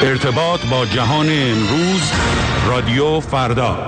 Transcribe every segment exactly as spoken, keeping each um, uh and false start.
ارتباط با جهان امروز، رادیو فردا.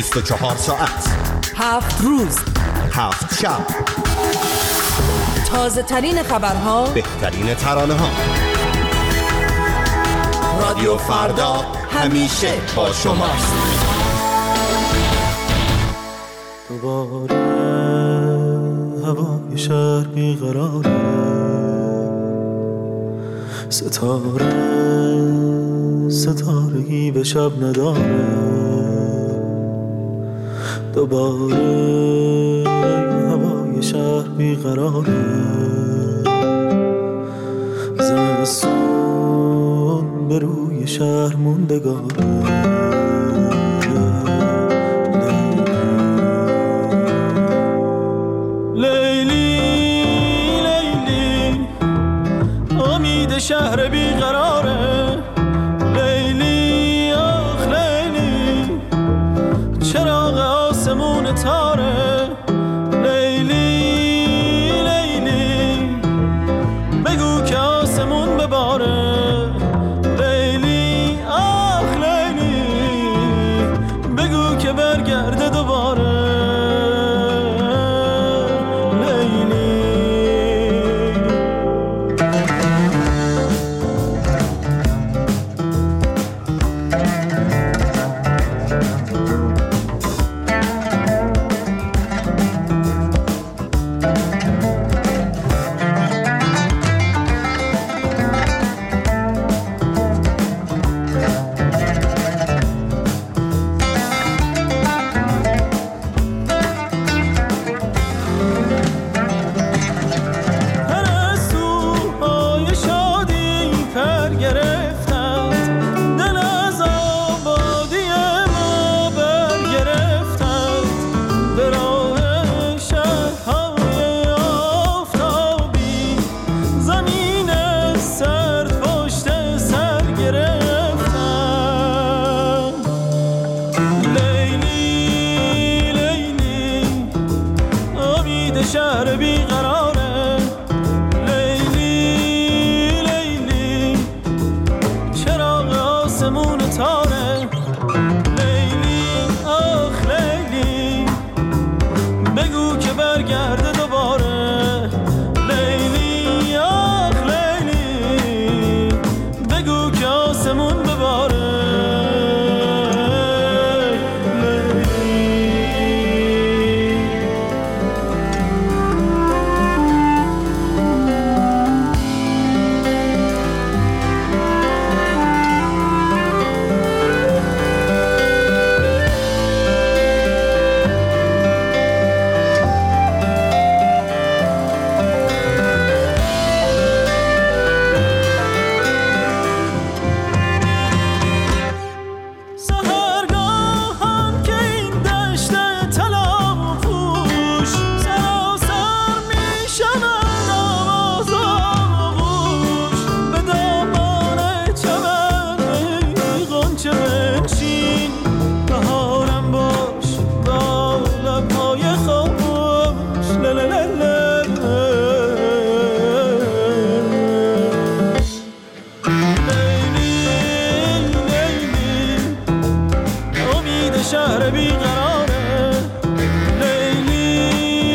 بیست و چهار ساعت، هفت روز، هفت شب، تازه ترین خبرها، بهترین ترانه ها. رادیو فردا همیشه با شماست. دوباره هوای شهر بیقراره، ستاره ستارگی به شب نداره. دوباره هوای شهر بیقراره، زمستون به روی شهر موندگاره. شهر بیقراره، لیلی آخ لیلی، چراغ آسمون تاره. لیلی لیلی، بگو که آسمون بباره. لیلی آخ لیلی، بگو که برگرده دوباره. شهر بیقراره، لیلی لیلی، چراغ آسمون تاره. لیلی آخ لیلی، بگو که برگرده دوباره. لیلی آخ لیلی، بگو که آسمون بباره. شهر بیقراره، لیلی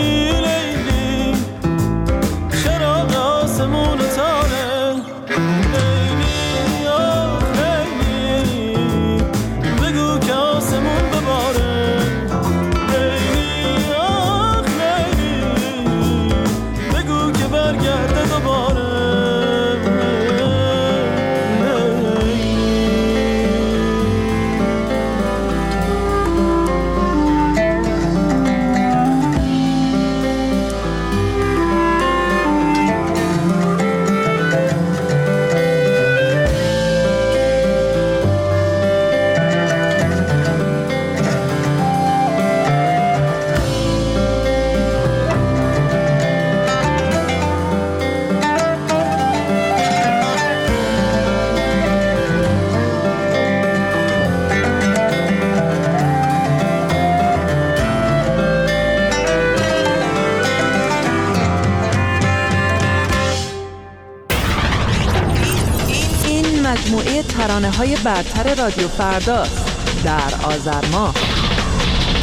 لیلی، چراغ آسمون تاره. لیلی آخ لیلی، بگو که آسمون بباره. لیلی آخ لیلی، بگو که برگرده دوباره. مجموعه ترانه‌های برتر رادیو فرداست در آذر ماه.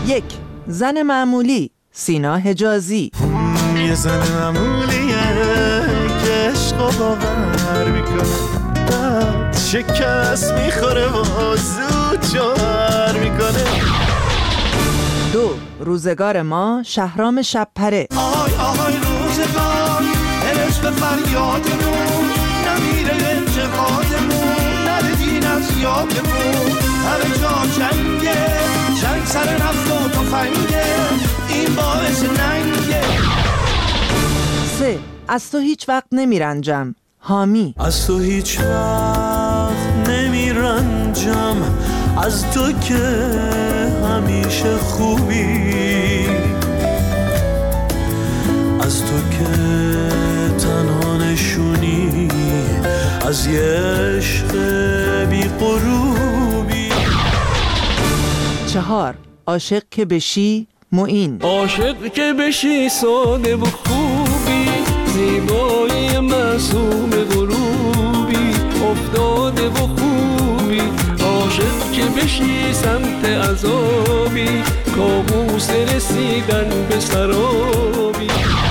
یک. زن معمولی سینا حجازی. یه زن معمولیه که عشق و باور میکنه، بعد شکست میخوره و زود جوهر میکنه. دو. روزگار ما شهرام شبپره. آهای آهای روزگار عشق فریادمون، نمیره انتقادمون، نره دین از یادمون، همه جا جنگه، جنگ سر نفت و تفنگه، این باعث ننگه. سه. از تو هیچ وقت نمیرنجم حامی. از تو هیچ وقت نمیرنجم، از تو که همیشه خوبی، از تو که تنها نشونی از یه عشق بی غروبی. چهار. عاشق که بشی معین. عاشق که بشی ساده و خوبی، زیبایی معصوم غروبی، افتاده و خوبی. عاشق که بشی سمت عذابی، کابوس رسیدن به سرابی.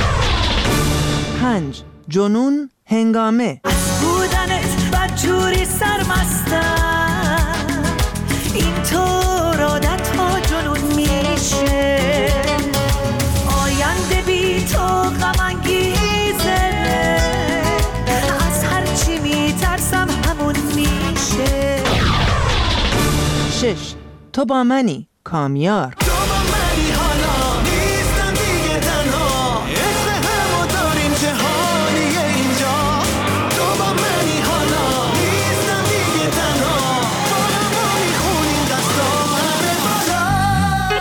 پنج. جنون هنگامه. از بودنت بدجوری سرمستم، اینطور عادت ها جنون میشه، آینده بی تو غم انگیزه، از هرچی میترسم همون میشه. شش. تو با منی کامیار. تو با منی حالا نیستم دیگه تنها، عشق همو داریم جهانیه اینجا. تو با منی حالا نیستم دیگه تنها، بالا ما میخونیم دستا همه بالا.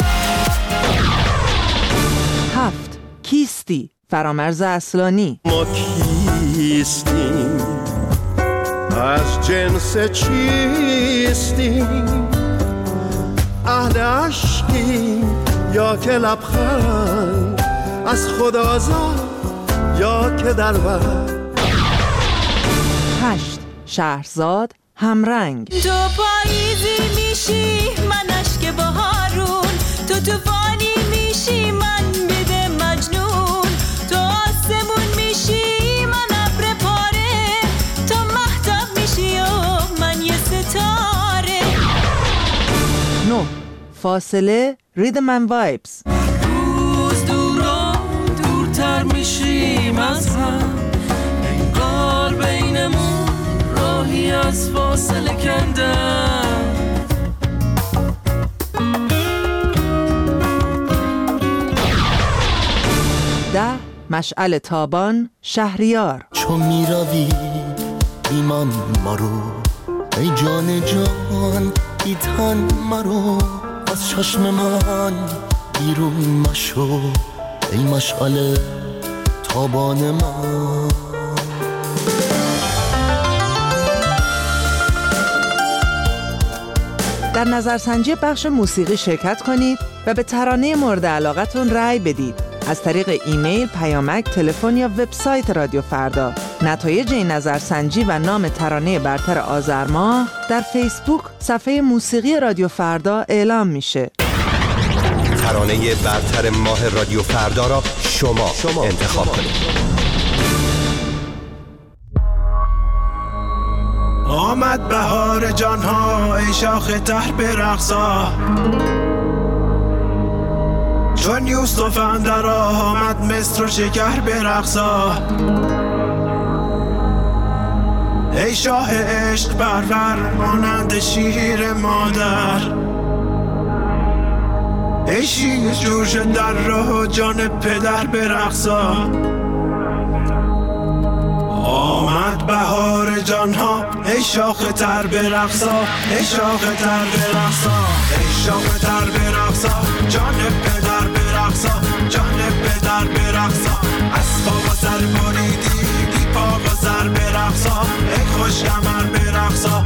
هفت. کیستی فرامرز اصلانی. ما کیستیم، از جنس چیستیم، اهل عشقیم یا که لبخند، از خدا زاد یا که در بر. هشت. شهرزاد همرنگ. تو پاییزی میشی من اشک بهارون، تو طوفانی میشی من بده مجنون، تو آسمون میشی من ابر پاره، تو مهتاب میشی و من یه ستاره. نه. فاصله ریدم اند وایبز. روز دورا دورتر میشیم از هم، انگار بینمون راهی از فاصله کندم. ده. مشعل تابان شهریار. چون میروی ایمان مرو، ای جان جان ای تن مرو، از چشم من بیرون مشو، ای مشعل تابان من. در نظرسنجی بخش موسیقی شرکت کنید و به ترانه مورد علاقتون رأی بدید از طریق ایمیل، پیامک، تلفن یا وبسایت رادیو فردا. نتایج این نظرسنجی و نام ترانه برتر آذر ماه در فیسبوک صفحه موسیقی رادیو فردا اعلام میشه. ترانه برتر ماه رادیو فردا را شما, شما انتخاب کنید. آمد بهار جانها ای شاخ تر برقصا، چون یوسف اندر آمد مصر و شکر برقصا. ای شاه عشق پرور مانند شیر مادر، ای شیر جوش در راه جان پدر برقصا. آمد بهار جانها ای شاخ تر برقصا، ای شاخ تر برقصا، ای شاخ تر برقصا، جان پدر برقصا، جان پدر برقصا. از پا و سر بریدی بی پا و سر برقصا، ای خوش کمر برقصا.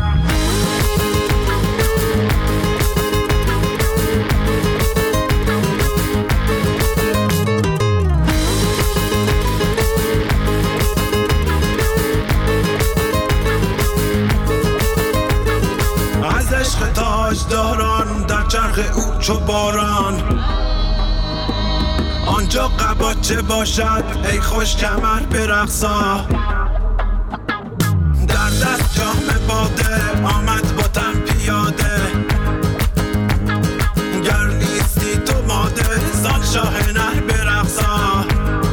تاجداران در چرخ او چو باران. آنجا قباچه باشد ای خوش کمر برقصا، در دست جام باده آمد با تن پیاده. گر نیستی تو ماده زان شاه نر برقصا.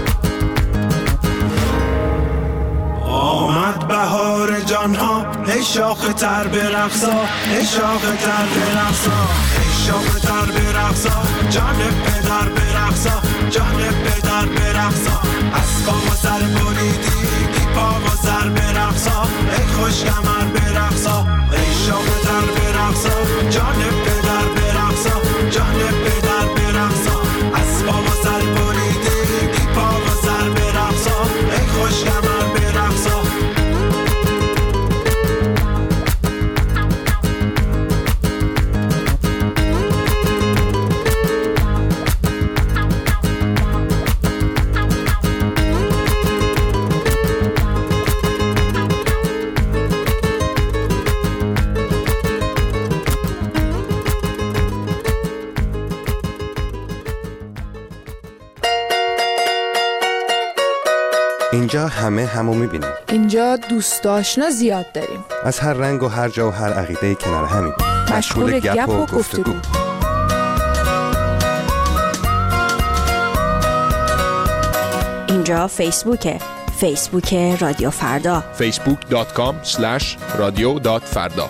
آمد بهار جانها ای شاخ تر برقصا، ای شاخ تر برقصا، ای شاخ تر برقصا. جان پدر برقصا، جان پدر برقصا. از پا و سر بریدی بی پا و سر برقصا، ای خوش کمر برقصا، ای شاخ تر برقصا. جان پدر برقصا، جان پدر برقصا. از پا و سر بریدی بی پا و سر برقصا، ای خوش کمر برقصا. اینجا همه همو میبینیم. اینجا دوست آشنا زیاد داریم. از هر رنگ و هر جا و هر عقیده کنار همیم. مشغول گپ و گفتگو. اینجا فیسبوکه. فیسبوک رادیو فردا. فیسبوک دات کام اسلش رادیو دات فردا.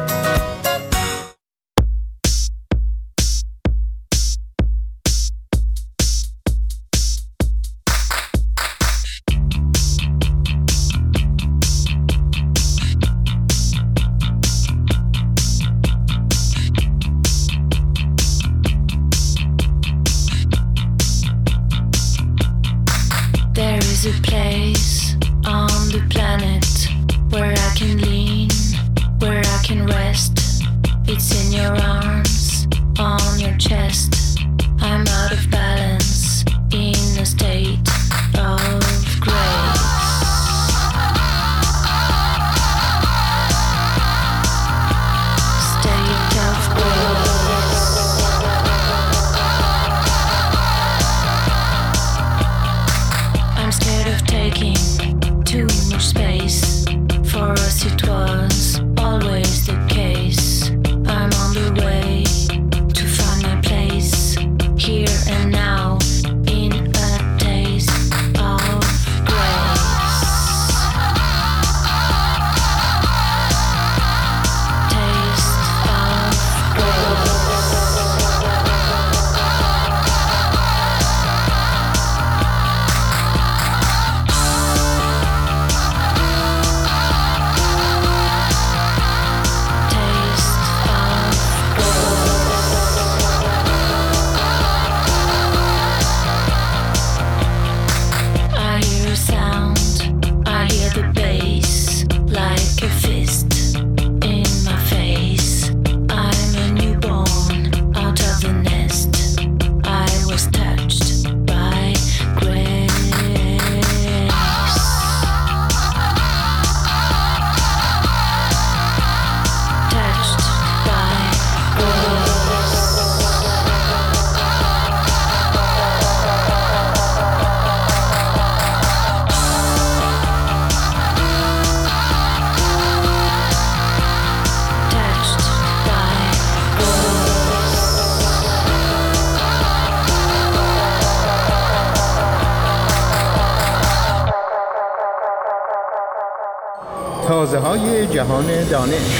تازه های جهان دانش.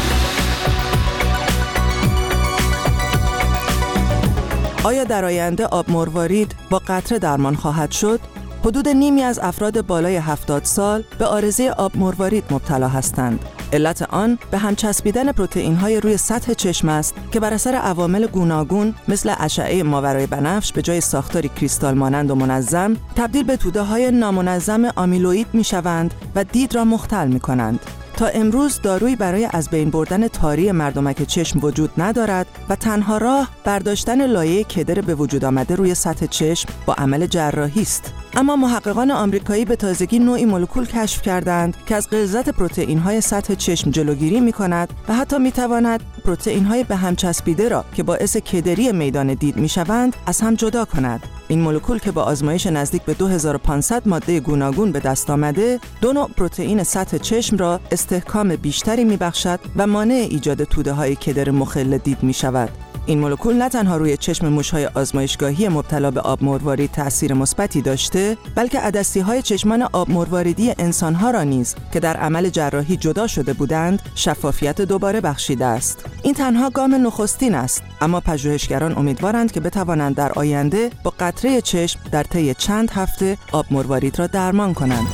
آیا در آینده آب مروارید با قطره درمان خواهد شد؟ حدود نیمی از افراد بالای هفتاد سال به عارضه آب مروارید مبتلا هستند. علت آن به هم چسبیدن پروتئین‌های روی سطح چشم است که بر اثر عوامل گوناگون مثل اشعه ماورای بنفش به جای ساختاری کریستال مانند و منظم تبدیل به توده‌های نامنظم آمیلوئید می‌شوند و دید را مختل می‌کنند. تا امروز دارویی برای از بین بردن تاری مردمک چشم وجود ندارد و تنها راه برداشتن لایه کدر به وجود آمده روی سطح چشم با عمل جراحی است. اما محققان آمریکایی به تازگی نوعی مولکول کشف کردند که از غلظت پروتئین‌های سطح چشم جلوگیری می‌کند و حتی می‌تواند پروتئین‌های به هم چسبیده را که باعث کدری میدان دید می‌شوند از هم جدا کند. این مولکول که با آزمایش نزدیک به دو هزار و پانصد ماده گوناگون به دست آمده، دو نوع پروتئین سطح چشم را استحکام بیشتری می‌بخشد و مانع ایجاد توده‌های کدر مخل دید می‌شود. این مولکول نه تنها روی چشم موش‌های آزمایشگاهی مبتلا به آب مروارید تأثیر مثبتی داشته، بلکه عدسی‌های چشمان آب مرواریدی انسان‌ها را نیز که در عمل جراحی جدا شده بودند، شفافیت دوباره بخشیده است. این تنها گام نخستین است، اما پژوهشگران امیدوارند که بتوانند در آینده با قطره چشم در طی چند هفته آب مروارید را درمان کنند.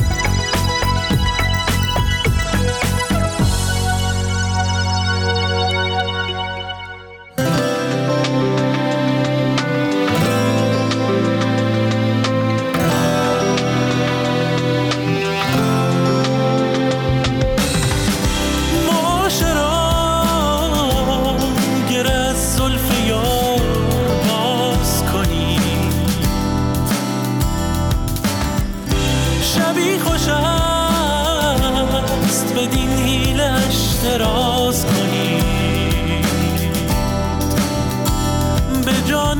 دراز کنی به جان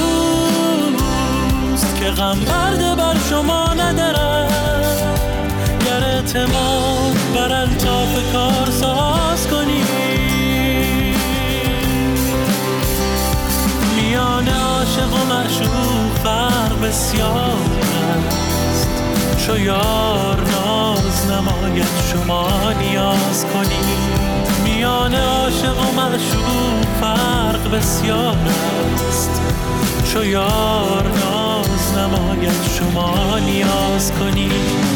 دوست که غم برده بر شما ندارد، گر اعتماد بر الطاف کار ساز کنی. میان عاشق و معشوق فرق بسیار است، چو یار ناز نماید شما نیاز کنی. میان عاشق و معشوق فرق بسیار است، چو یار ناز نماید شما نیاز کنی.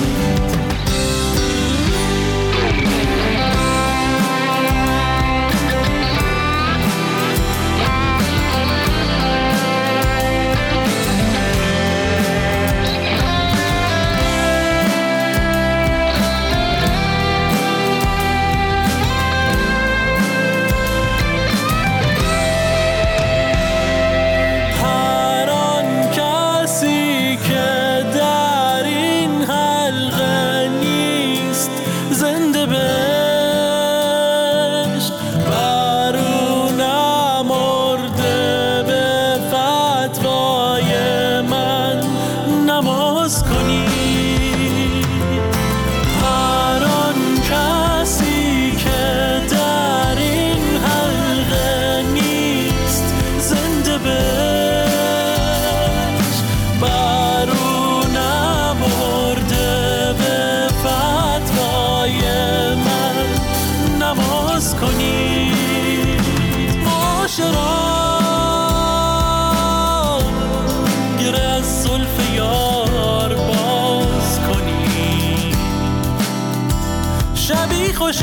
شبی خوش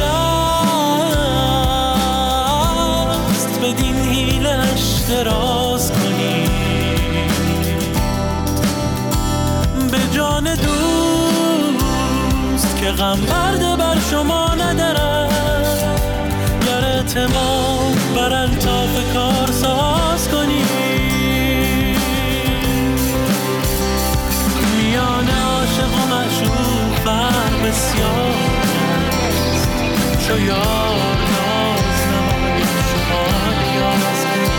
است بدین حیلش دراز کنی، به جان دوست که غم برده بر شما ندارد، گر اعتماد بر الطاف کار ساز کنی. میان عاشق و معشوق فرق بسیار چو یار ناز نماید شما نیاز کنی.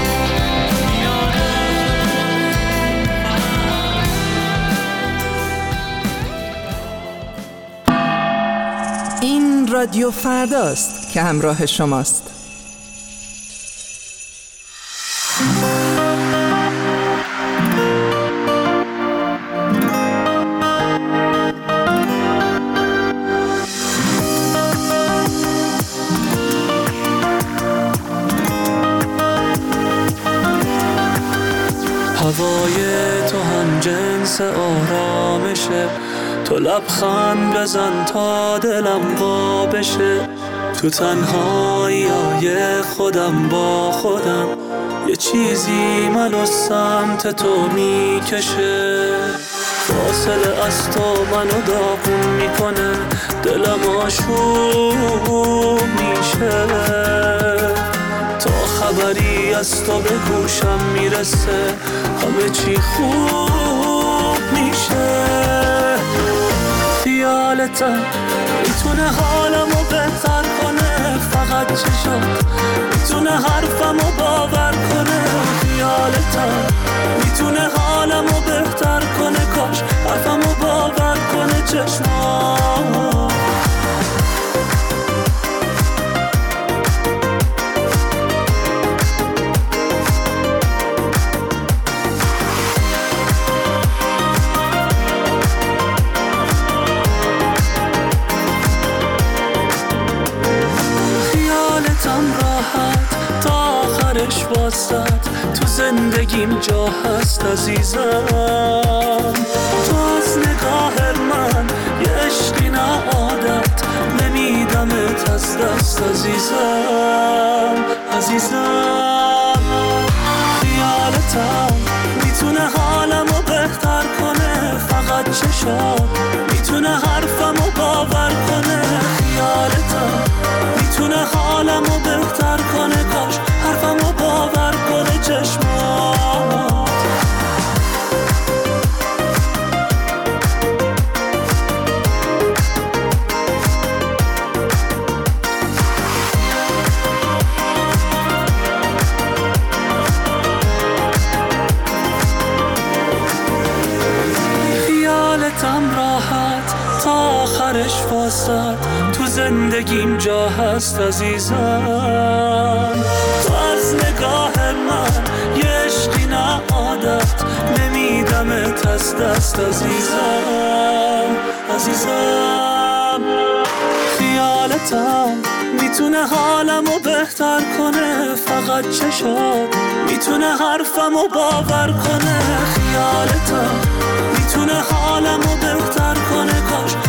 این رادیو فرداست که همراه شماست. هوای تو هم جنس آرامشه، تو لبخند بزن تا دلم وا بشه. تو تنهایی‌های خودم با خودم، یه چیزی منو سمت تو میکشه. فاصله از تو منو داغون میکنه، دلم آشوب میشه. تا خبری از تو به گوشم میرسه، همه چی خوب میشه. خیالتم میتونه حالمو بهتر کنه، فقط چشات میتونه حرفمو باور کنه. خیالتم میتونه حالمو بهتر کنه، کاش حرفمو باور کنه چشمات. واسد تو زندگیم جا هست عزیزم. تو از نگاه من یه عشقی نه عادت، نمیدمت از دست عزیزم عزیزم. خیالتم میتونه حالمو بهتر کنه، فقط چشات میتونه حرفمو باور کنه. خیالتم میتونه حالمو بهتر کنه، کاش حرفمو باور کنه چشمات. خیالتم راحت تا آخرش واسد، تو زندگیم جا هست عزیزم. تو از نگاه من یه عشقی نه عادت، نمیدمت از دست عزیزم عزیزم. خیالتم میتونه حالمو بهتر کنه، فقط چشات میتونه حرفمو باور کنه. خیالتم میتونه حالمو بهتر کنه، کاش